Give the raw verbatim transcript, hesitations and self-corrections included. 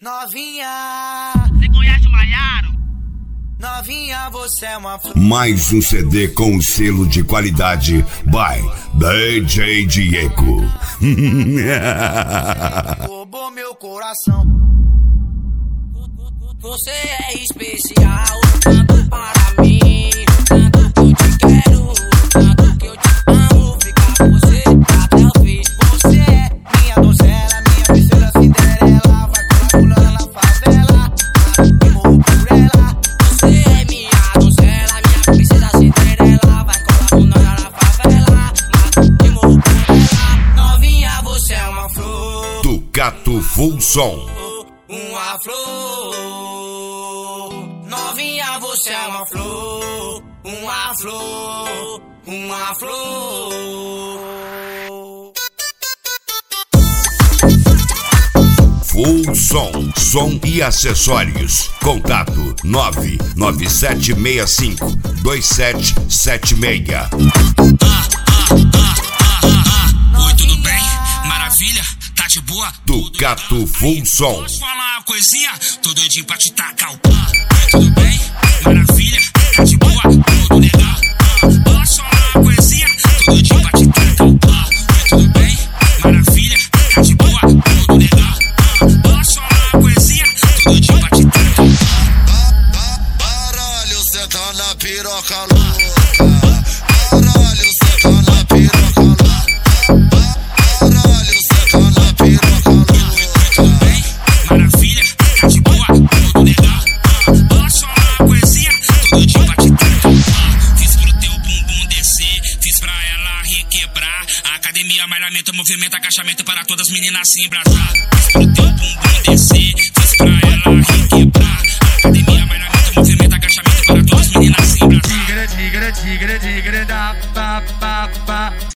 Novinha, você conhece o Maiaro? novinha, você é uma flor. Mais um C D com selo de qualidade by D J Diego. Roubou meu coração. Você é especial, tanto para mim, tanto que eu te quero, tanto que eu te amo. Ficar com você até o fim. Você é minha donzela, minha princesa Cinderela. Vai colar pulando na favela, e morro por ela. Você é minha donzela, minha princesa Cinderela. Vai colar pulando na favela, e morro por ela. Novinha, você é uma flor. Tucato Full Som. Uma flor, novinha, você é uma flor, uma flor, uma flor. Full Som, som e acessórios. Contato nove nove sete seis cinco dois sete sete seis. Ah, ah, ah, ah, ah. Oi, tudo bem? Maravilha? Tá de boa? Tucato Full Som. Posso falar uma coisinha? Tô doidinho pra te tacar o pau. Oi, tudo bem? Maravilha? Tá de boa? Tudo legal? Ah, posso falar uma coisinha? Tô doidinho pra te tacar o pau. Oi, tudo bem? Maravilha? Tá de boa? Tudo legal? Ah, posso falar uma coisinha? Tô doidinho pra te tacar o pau. Baralho, cê tá na piroca louca. Baralho, cê tá na piroca louca. Baralho, cê tá na piroca louca. Tudo bem? Maravilha? Tá de boa? Tudo legal? Ah, posso falar uma coisinha? Tô doidinho pra te tacar o pau. Fiz pro teu bumbum descer, fiz pra ela requebrar. Academia, malhamento, movimento, agachamento para todas as meninas se embrasar. Fiz pro teu bumbum descer, fiz pra ela requebrar. Academia, malhamento, movimento, agachamento para todas as meninas se embrasar. Tigre, tigre, tigre, tigre, da, pa, pa, pa.